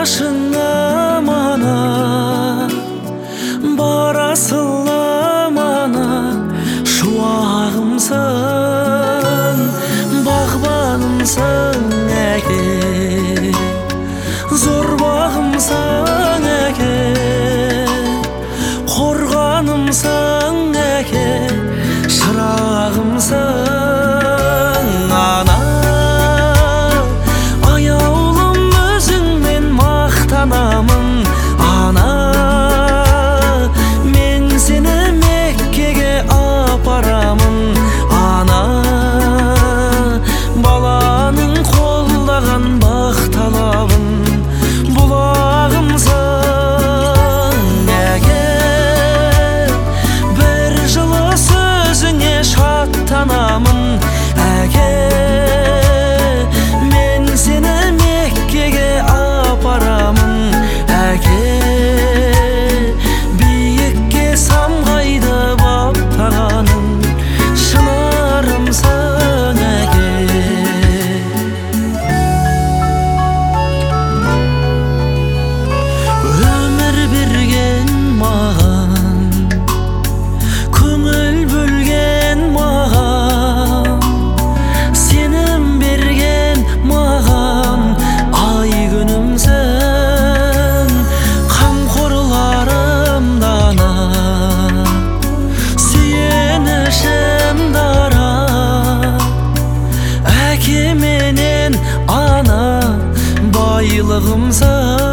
башыңа мана, барасың амана, шуағымсың, бағбанымсың әке, зор бағымсың әке, қорғанымсың әке, шырағымсың ана. Аяулым өзіңмен мақтанамын ана, мен сені Меккеге апарамын ана, баланың қолдаған бақталабын бұлағымсың әке, бір жылы сөзіңе шаттанамын әке, мен сені Меккеге апарамын әке, биікке самғайды баптағаның шынарымсың әке. Өмір берген маған, көңіл бөлген маған, сенім берген маған, ай күнімсің, қамқорларым дана, сүйенішім дара, әке менен ана, байлығымсың